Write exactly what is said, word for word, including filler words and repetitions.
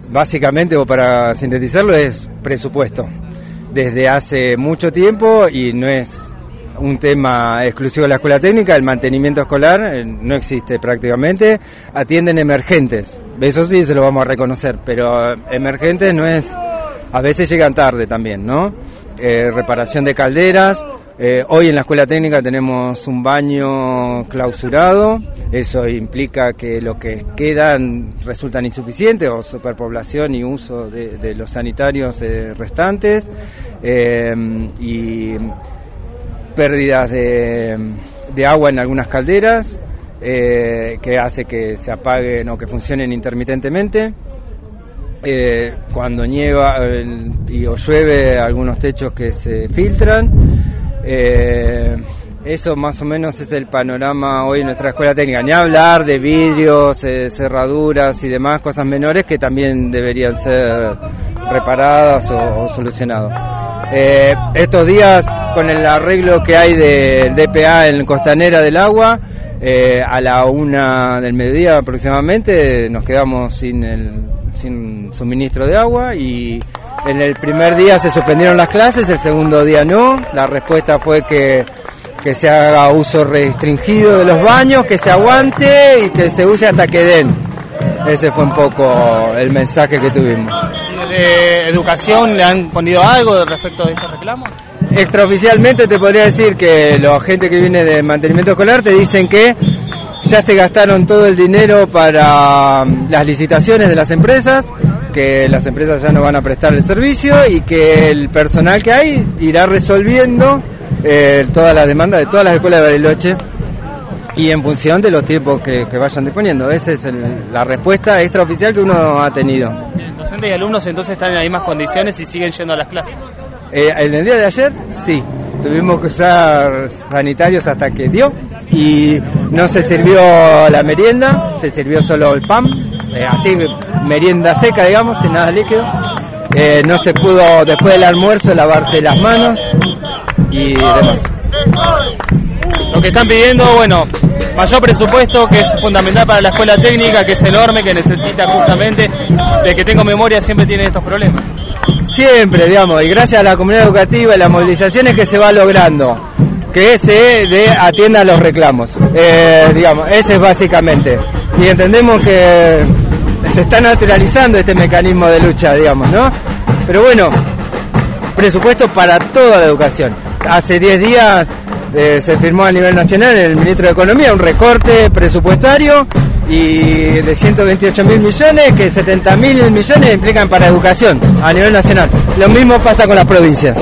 básicamente, o para sintetizarlo, es presupuesto. Desde hace mucho tiempo, y no es un tema exclusivo de la escuela técnica, el mantenimiento escolar eh, no existe prácticamente. Atienden emergentes, eso sí se lo vamos a reconocer, pero emergentes no es, a veces llegan tarde también, ¿no? Eh, reparación de calderas. Eh, hoy en la escuela técnica tenemos un baño clausurado, eso implica que lo que quedan resultan insuficientes, o superpoblación y uso de, de los sanitarios eh, restantes, eh, y pérdidas de, de agua en algunas calderas, eh, que hace que se apaguen o que funcionen intermitentemente. Eh, cuando nieva el, y o llueve, algunos techos que se filtran. Eh, eso más o menos es el panorama hoy en nuestra escuela técnica. Ni hablar de vidrios, eh, cerraduras y demás cosas menores que también deberían ser reparadas o, o solucionadas. Eh, estos días, con el arreglo que hay del D P A en Costanera del Agua, eh, a la una del mediodía aproximadamente nos quedamos sin el, sin suministro de agua, y en el primer día se suspendieron las clases, el segundo día no. La respuesta fue que, que se haga uso restringido de los baños, que se aguante y que se use hasta que den. Ese fue un poco el mensaje que tuvimos. ¿Y de educación le han ponido algo respecto de estos reclamos? Extraoficialmente te podría decir que la gente que viene de mantenimiento escolar te dicen que ya se gastaron todo el dinero para las licitaciones de las empresas, que las empresas ya no van a prestar el servicio y que el personal que hay irá resolviendo eh, todas las demandas de todas las escuelas de Bariloche, y en función de los tiempos que, que vayan disponiendo. Esa es el, la respuesta extraoficial que uno ha tenido. Bien, docentes y alumnos entonces están en las mismas condiciones y siguen yendo a las clases. Eh, en el día de ayer, sí, tuvimos que usar sanitarios hasta que dio, y no se sirvió la merienda, se sirvió solo el pan, eh, así merienda seca, digamos, sin nada líquido. Eh, no se pudo después del almuerzo lavarse las manos y demás. Lo que están pidiendo, bueno, mayor presupuesto, que es fundamental para la escuela técnica, que es enorme, que necesita justamente, de que tengo memoria, siempre tienen estos problemas. Siempre, digamos, y gracias a la comunidad educativa y las movilizaciones que se va logrando, que se de, atienda a los reclamos, eh, digamos, ese es básicamente. Y entendemos que se está naturalizando este mecanismo de lucha, digamos, ¿no? Pero bueno, presupuesto para toda la educación. Hace diez días eh, se firmó a nivel nacional el ministro de Economía un recorte presupuestario y de ciento veintiocho mil millones, que setenta mil millones implican para educación a nivel nacional. Lo mismo pasa con las provincias.